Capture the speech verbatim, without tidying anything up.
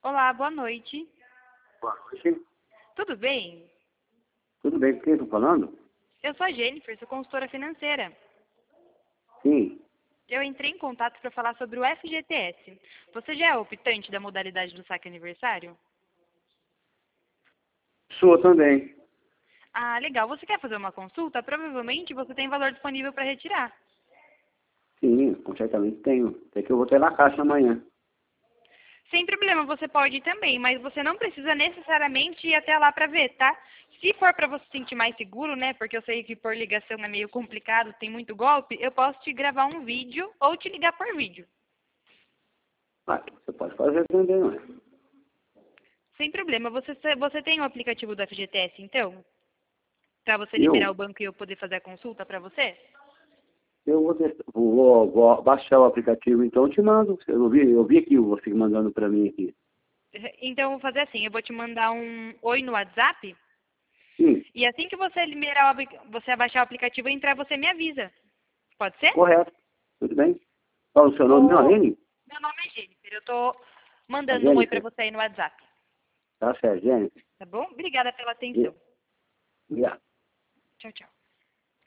Olá, boa noite. Boa noite. Tudo bem? Tudo bem, com quem estou falando? Eu sou a Jennifer, sou consultora financeira. Sim, Eu entrei em contato para falar sobre o F G T S. Você já é optante da modalidade do saque aniversário? sou também. Ah, legal. Você quer fazer uma consulta? Provavelmente você tem valor disponível para retirar. Sim, com certamente tenho. Até que eu vou ter na caixa amanhã. Sem problema, você pode ir também, mas você não precisa necessariamente ir até lá para ver, tá? Se for para você se sentir mais seguro, né, porque eu sei que por ligação é meio complicado, tem muito golpe, eu posso te gravar um vídeo ou te ligar por vídeo. Ah, você pode fazer também, não é? Sem problema. Você, você tem o aplicativo do F G T S, então? Para você liberar o Eu, banco e eu poder fazer a consulta para você? eu vou, des- vou, vou baixar o aplicativo, então eu te mando. Eu vi, eu vi aqui você mandando para mim aqui. Então, eu vou fazer assim, eu vou te mandar um oi no WhatsApp, Sim, e assim que você liberar o, apli- você abaixar o aplicativo e entrar, você me avisa. Pode ser? correto. Tudo bem. Qual o seu nome, não, O... Aline? Meu nome é Jennifer, eu tô A mandando um oi para Jennifer. você aí no WhatsApp, Tá certo, Jennifer. tá bom? Obrigada pela E- atenção. Obrigado. Tchau, tchau.